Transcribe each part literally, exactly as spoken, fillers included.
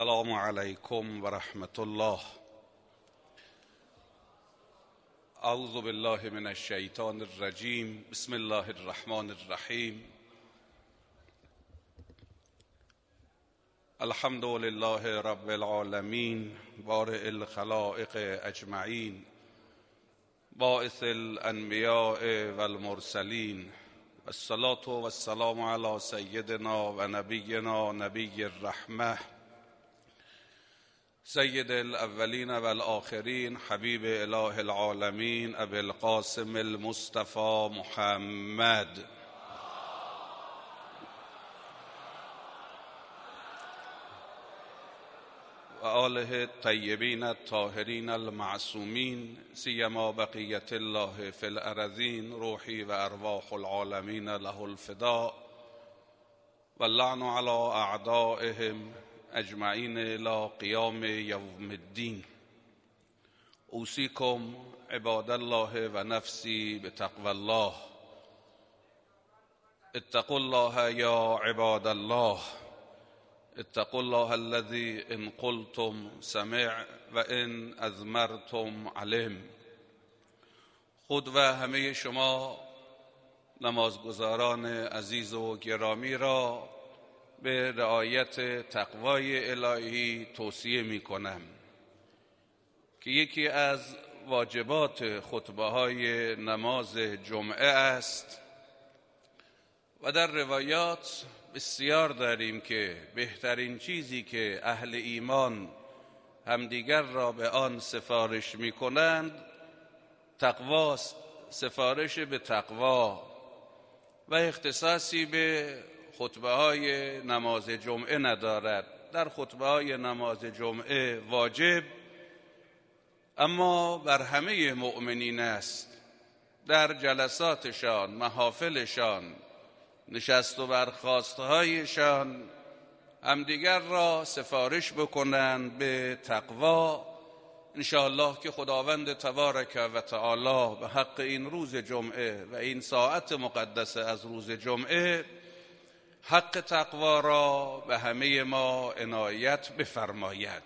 السلام علیکم و رحمت الله. اعوذ بالله من الشیطان الرجیم. بسم الله الرحمن الرحیم. الحمد لله رب العالمین بارئ الخلائق اجمعین باعث الانبیاء والمرسلین. الصلاة والسلام علی سیدنا و نبینا نبی الرحمة سید الاولین والآخرین حبیب اله العالمین ابی القاسم المصطفى محمد و آله الطیبین الطاهرین المعصومین سیما بقیت الله فی الارضین. روحی و ارواح العالمین له الفداء و اللعن علی اعدائهم اجمعین الی قیام یوم الدین. اوصیکم عباد الله و نفسی بتقوی الله. اتقوا الله یا عباد الله. اتقوا الله الذي ان قلتم سمع و ان اضمرتم علم. خود و همه شما نمازگزاران عزیز و گرامی را به رعایت تقوای الهی توصیه می کنم که یکی از واجبات خطبه های نماز جمعه است و در روایات بسیار داریم که بهترین چیزی که اهل ایمان همدیگر را به آن سفارش می کنند تقواست. سفارش به تقوا و اختصاصی به خطبه های نماز جمعه ندارد. در خطبه های نماز جمعه واجب اما بر همه مؤمنین است در جلساتشان، محافلشان، نشست و برخاستهایشان همدیگر را سفارش بکنند به تقوا. انشاءالله که خداوند تبارک و تعالی به حق این روز جمعه و این ساعت مقدسه از روز جمعه حق تقوا را به همه ما عنایت بفرماید.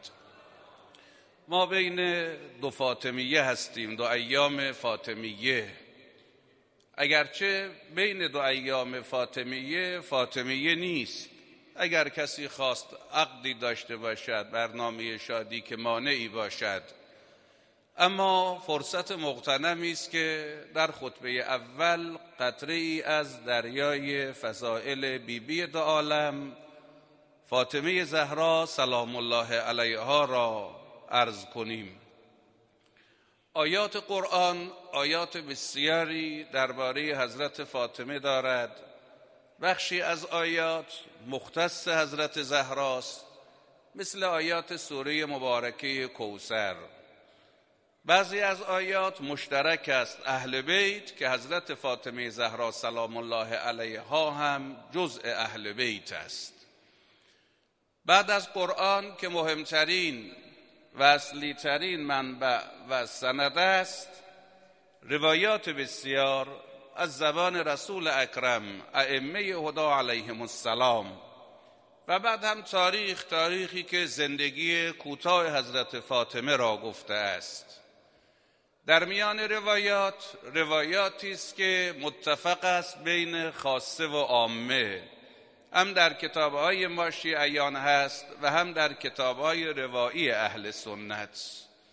ما بین دو فاطمیه هستیم، دو ایام فاطمیه. اگرچه بین دو ایام فاطمیه فاطمیه نیست. اگر کسی خواست عقدی داشته باشد، برنامه شادی که مانعی باشد، اما فرصت مغتنمی است که در خطبه اول قطره ای از دریای فضائل بیبی دو عالم فاطمه زهرا سلام الله علیها را عرض کنیم. آیات قرآن آیات بسیاری درباره حضرت فاطمه دارد. بخشی از آیات مختص حضرت زهراست، مثل آیات سوره مبارکه کوثر. بعضی از آیات مشترک است اهل بیت که حضرت فاطمه زهرا سلام الله علیها هم جزء اهل بیت است. بعد از قرآن که مهمترین و اصلی ترین منبع و سند است، روایات بسیار از زبان رسول اکرم ائمه هدا علیهم السلام و بعد هم تاریخ تاریخی که زندگی کوتاه حضرت فاطمه را گفته است. در میان روایات روایاتی است که متفق است بین خاصه و عامه، هم در کتاب‌های ما شیعیان هست و هم در کتاب‌های روایی اهل سنت.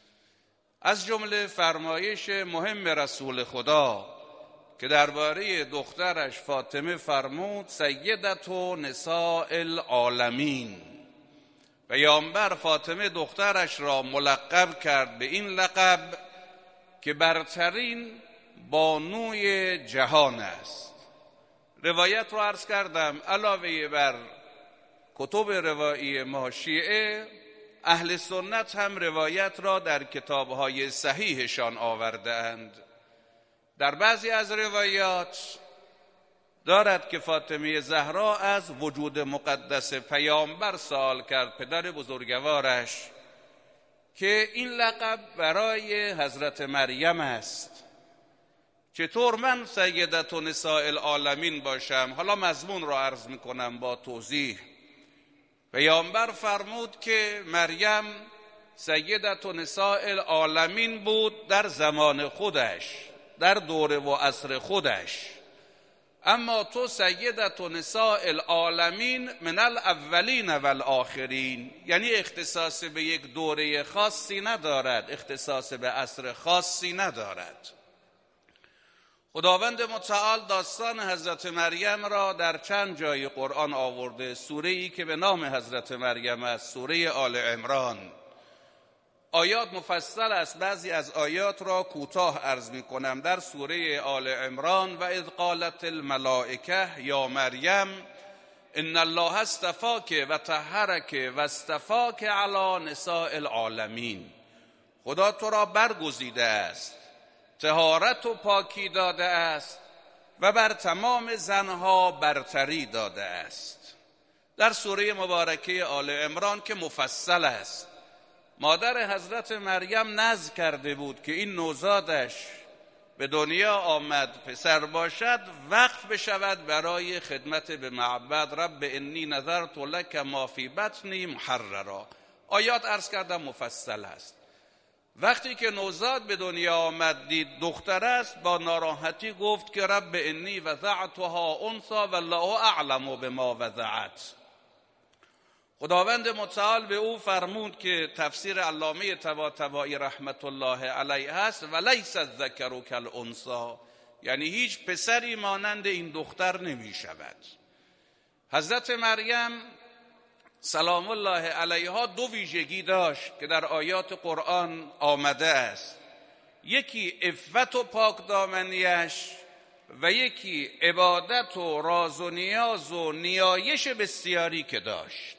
از جمله فرمایش مهم رسول خدا که درباره دخترش فاطمه فرمود سیدة نساء العالمین. پیامبر فاطمه دخترش را ملقب کرد به این لقب که برترین بانوی جهان است. روایت رو عرض کردم علاوه بر کتب روایی ما شیعه، اهل سنت هم روایت را در کتاب‌های صحیحشان آورده اند. در بعضی از روایات دارد که فاطمه زهرا از وجود مقدس پیامبر سوال کرد، پدر بزرگوارش، که این لقب برای حضرت مریم است، چطور من سیدة نساء العالمین باشم؟ حالا مضمون را عرض میکنم با توضیح. پیامبر فرمود که مریم سیدت نساء العالمین بود در زمان خودش، در دوره و عصر خودش، اما تو سیدت نساء العالمین من الاولین و الاخرین، یعنی اختصاص به یک دوره خاصی ندارد، اختصاص به عصر خاصی ندارد. خداوند متعال داستان حضرت مریم را در چند جای قرآن آورده. سوره ای که به نام حضرت مریم است، سوره آل عمران. آیات مفصل است، بعضی از آیات را کوتاه عرض می کنم. در سوره آل عمران: و اذ قالت الملائکه یا مریم ان الله اصطفاک و طهرک و اصطفاک علی نساء العالمین. خدا تو را برگزیده است، طهارت و پاکی داده است و بر تمام زنها برتری داده است. در سوره مبارکه آل عمران که مفصل است، مادر حضرت مریم نذر کرده بود که این نوزادش به دنیا آمد پسر باشد، وقف بشود برای خدمت به معبد. رب انی نذرت لک ما فی بطنی محررا. آیات عرض کردم مفصل است. وقتی که نوزاد به دنیا آمد دید دختر است، با ناراحتی گفت که رب انی وضعتها انثی والله اعلم بما وضعت. خداوند متعال به او فرمود که تفسیر علامه طباطبایی رحمت الله علیه است: ولیس الذکر کالانثی، یعنی هیچ پسری مانند این دختر نمی شود. حضرت مریم سلام الله علیها دو ویژگی داشت که در آیات قرآن آمده است. یکی عفت و پاکدامنیش و یکی عبادت و راز و نیاز و نیایش بسیاری که داشت.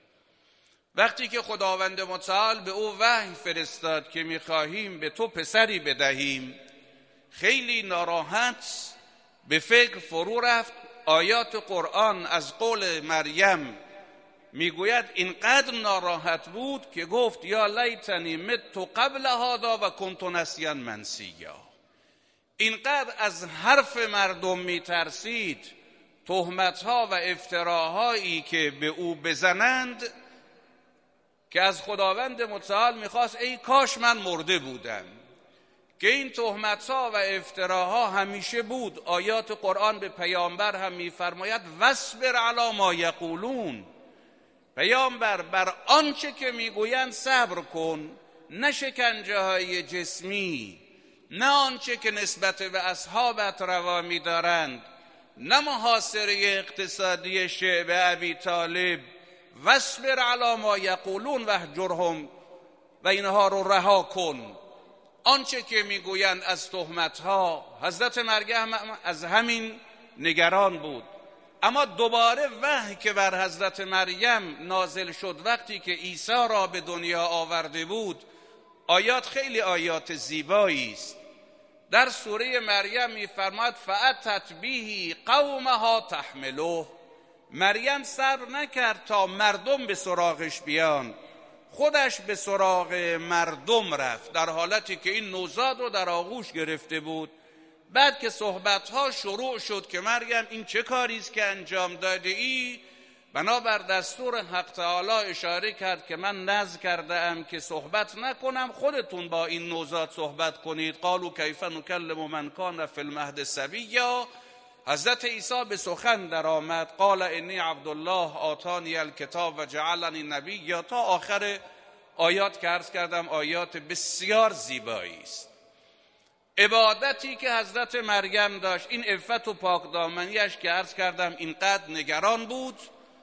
وقتی که خداوند متعال به او وحی فرستاد که می‌خواهیم به تو پسری بدهیم، خیلی ناراحت به فکر فرو رفت. آیات قرآن از قول مریم میگوید اینقدر ناراحت بود که گفت یا لیتنی مت قبل هذا و کنت نسیا منسیا. اینقدر از حرف مردم میترسید، تهمت‌ها و افتراهایی که به او بزنند، که از خداوند متعال میخواست ای کاش من مرده بودم. که این تهمت‌ها و افتراها همیشه بود. آیات قرآن به پیامبر هم میفرماید واصبر علی ما یقولون، پیامبر بر آنچه که میگویند صبر کن، نه شکنجه های جسمی، نه آنچه که نسبت به اصحابت روا می‌دارند، نه محاصره اقتصادی شعب ابی طالب. واصبر علی ما یقولون واهجرهم، و اینها رو رها کن. آنچه که میگویند از تهمت‌ها، حضرت مریم از همین نگران بود. اما دوباره وحی که بر حضرت مریم نازل شد وقتی که عیسی را به دنیا آورده بود، آیات خیلی آیات زیبایی است. در سوره مریم می‌فرماید فأتت به قومها تحمله. مریم صبر نکرد تا مردم به سراغش بیان، خودش به سراغ مردم رفت، در حالتی که این نوزاد رو در آغوش گرفته بود. بعد که صحبت‌ها شروع شد که مریم این چه کاری است که انجام داده ای، بنابر دستور حق تعالی اشاره کرد که من نذر کرده ام که صحبت نکنم، خودتون با این نوزاد صحبت کنید. قالوا کیف نکلم من کان فی المهد صبیا. حضرت عیسی به سخن در آمد، قال انی عبدالله آتانی الکتاب و جعلنی نبیا، تا آخر آیات که عرض کردم آیات بسیار زیبایی است. عبادتی که حضرت مریم داشت، این عفت و پاکدامنیش که عرض کردم اینقدر نگران بود،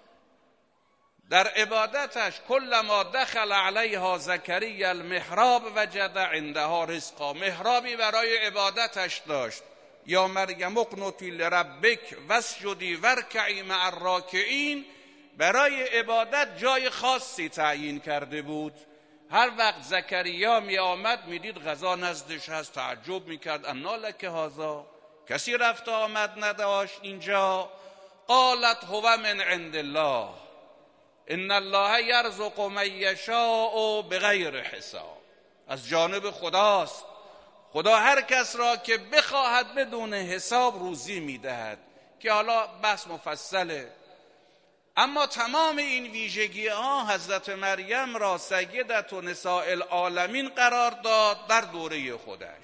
در عبادتش کلما دخل علیها زکریا المحراب وجد عندها رزقا. محرابی برای عبادتش داشت. یا مریم اقنتی لربک واسجدی وارکعی مع الراکعین. برای عبادت جای خاصی تعیین کرده بود. هر وقت زکریا می آمد می دید غذا نزدش هست، تعجب می کرد انا لک هذا، کسی رفت آمد نداشت اینجا. قالت هو من عند الله ان الله یرزق من یشاء بغیر حساب. از جانب خداست، خدا هر کس را که بخواهد بدون حساب روزی میدهد. که حالا بحث مفصله. اما تمام این ویژگی ها حضرت مریم را سیدت و نساء العالمین قرار داد در دوره خودش.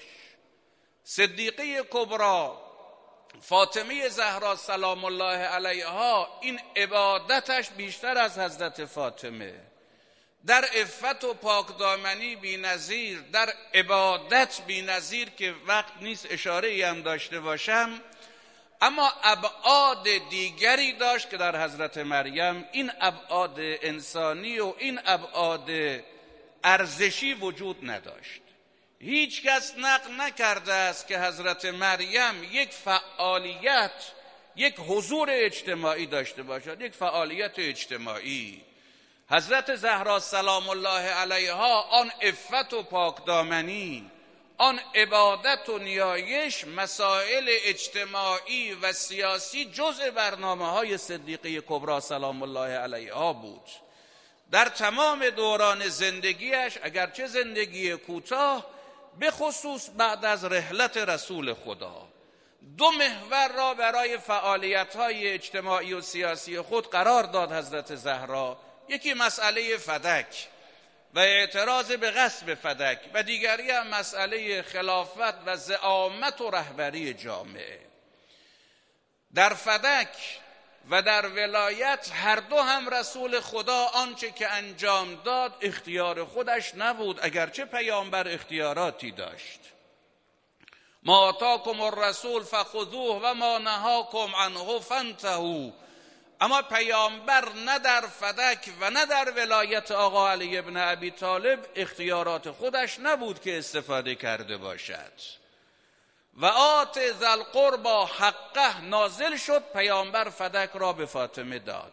صدیقه کبری فاطمه زهرا سلام الله علیها این عبادتش بیشتر از حضرت فاطمه، در عفت و پاکدامنی بی‌نظیر، در عبادت بی‌نظیر که وقت نیست اشاره ای هم داشته باشم، اما ابعاد دیگری داشت که در حضرت مریم این ابعاد انسانی و این ابعاد ارزشی وجود نداشت. هیچ کس نقل نکرده است که حضرت مریم یک فعالیت، یک حضور اجتماعی داشته باشد، یک فعالیت اجتماعی. حضرت زهرا سلام الله علیها آن عفت و پاکدامنی، آن عبادت و نیایش، مسائل اجتماعی و سیاسی جزء برنامه‌های صدیقه کبری سلام الله علیها بود. در تمام دوران زندگیش، اگرچه زندگی کوتاه، به خصوص بعد از رحلت رسول خدا، دو محور را برای فعالیت‌های اجتماعی و سیاسی خود قرار داد حضرت زهرا. یکی مسئله فدک و اعتراض به غصب فدک و دیگری هم مسئله خلافت و زعامت و رهبری جامعه. در فدک و در ولایت هر دو هم رسول خدا آنچه که انجام داد اختیار خودش نبود، اگرچه پیامبر اختیاراتی داشت. ما آتاکم الرسول فخذوه و ما نهاکم عنه فانتهوا. اما پیامبر نه در فدک و نه در ولایت آقا علی ابن ابی طالب اختیارات خودش نبود که استفاده کرده باشد. و آت ذی القربی حقه نازل شد، پیامبر فدک را به فاطمه داد.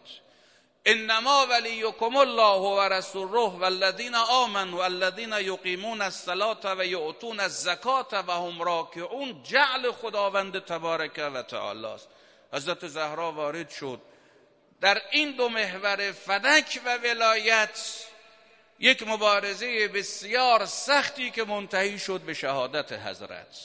انما ولیکم الله و رسوله والذین آمنوا والذین یقیمون الصلاة و یؤتون الزکاة و هم راکعون. جعل خداوند تبارک و تعالی است. حضرت زهرا وارد شد در این دو محور فدک و ولایت، یک مبارزه بسیار سختی که منتهی شد به شهادت حضرت.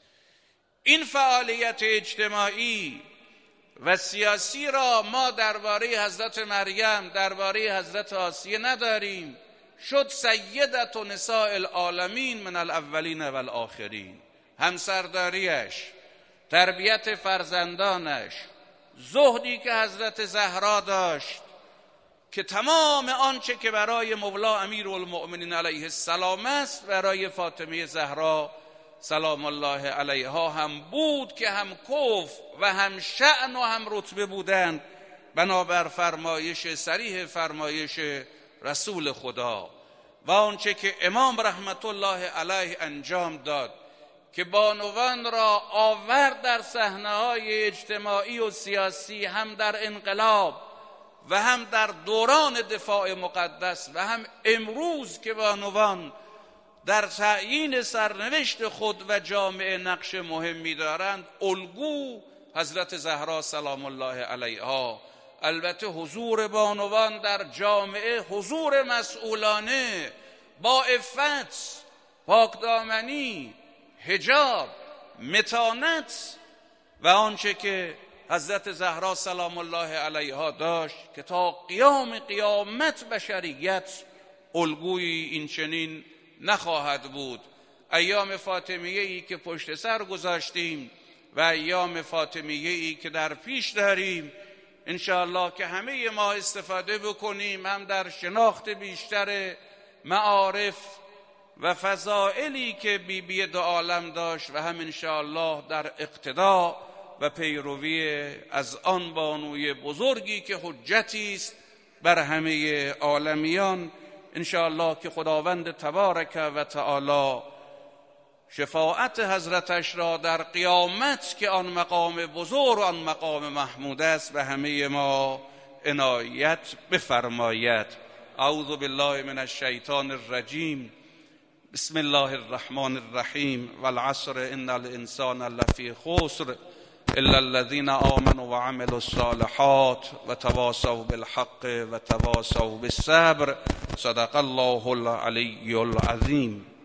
این فعالیت اجتماعی و سیاسی را ما درباره حضرت مریم، درباره حضرت آسیه نداریم. شد سیدت و نساء العالمین من الاولین و الاخرین. همسرداریش، تربیت فرزندانش، زهدی که حضرت زهرا داشت که تمام آنچه که برای مولا امیرالمؤمنین علیه السلام است برای فاطمه زهرا سلام الله علیها هم بود، که هم کف و هم شأن و هم رتبه بودند بنابر فرمایش صریح فرمایش رسول خدا. و آنچه که امام رحمت الله علیه انجام داد که بانوان را آورد در صحنه‌های اجتماعی و سیاسی، هم در انقلاب و هم در دوران دفاع مقدس و هم امروز که بانوان در تعیین سرنوشت خود و جامعه نقش مهمی دارند، الگو حضرت زهرا سلام الله علیها. البته حضور بانوان در جامعه حضور مسئولانه با عفت، پاکدامنی، حجاب، متانت و آنچه که حضرت زهرا سلام الله علیها داشت که تا قیام قیامت بشریت الگویی این چنین نخواهد بود. ایام فاطمیه‌ای که پشت سر گذاشتیم و ایام فاطمیه‌ای که در پیش داریم، انشاءالله که همه ما استفاده بکنیم، هم در شناخت بیشتر معارف و فضائلی که بی بی دو عالم داشت و هم انشاءالله در اقتدا و پیروی از آن بانوی بزرگی که حجتی است بر همه عالمیان. انشاءالله که خداوند تبارک و تعالی شفاعت حضرتش را در قیامت که آن مقام بزرگ و آن مقام محمود است به همه ما عنایت بفرماید. اعوذ بالله من الشیطان الرجیم. بسم الله الرحمن الرحیم. والعصر ان الانسان لفی خسر الا الذين آمنوا وعملوا الصالحات وتواصوا بالحق وتواصوا بالصبر. صدق الله العلی العظیم.